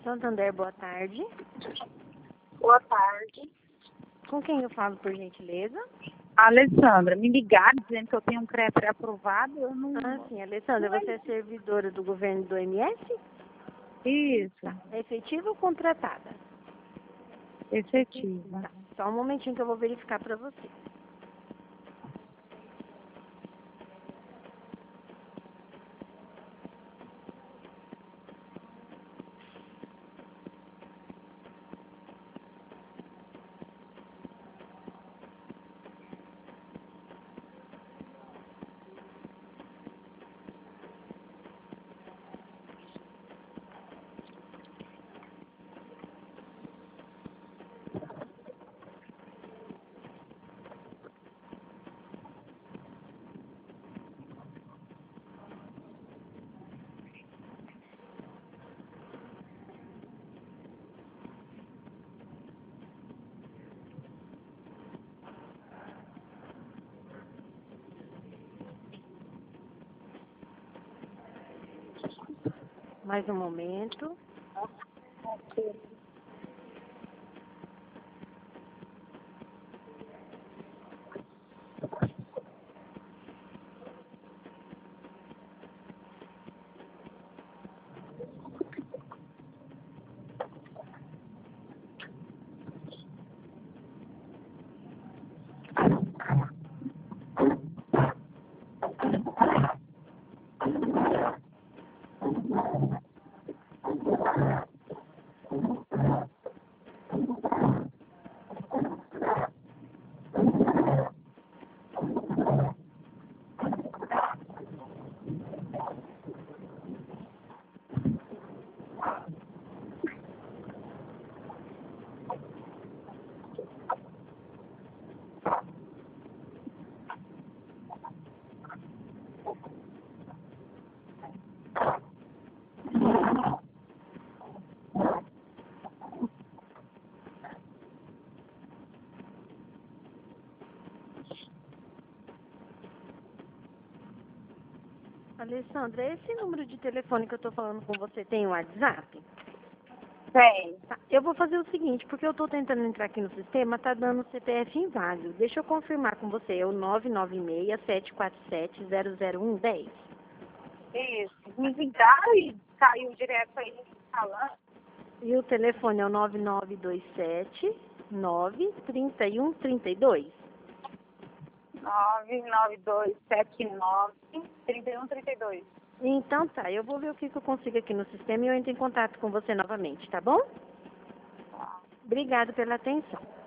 Santander, boa tarde. Boa tarde. Com quem eu falo, por gentileza? Alessandra, me ligaram dizendo que eu tenho um CREA pré-aprovado, eu não... Sim, Alessandra, você é servidora do governo do MS? Isso, É efetiva ou contratada? efetiva. Só um momentinho que eu vou verificar para você. Mais um momento. Alessandra, esse número de telefone que eu estou falando com você tem um WhatsApp? Tem. Tá. Eu vou fazer o seguinte, porque eu estou tentando entrar aqui no sistema, tá dando CPF inválido. Deixa eu confirmar com você, é o 996-747-00110. Isso. Me ligaram e caiu direto aí falando. E o telefone é o 9927-93132. 99279-3132. Então tá, eu vou ver o que eu consigo aqui no sistema e eu entro em contato com você novamente, tá bom? Obrigada pela atenção.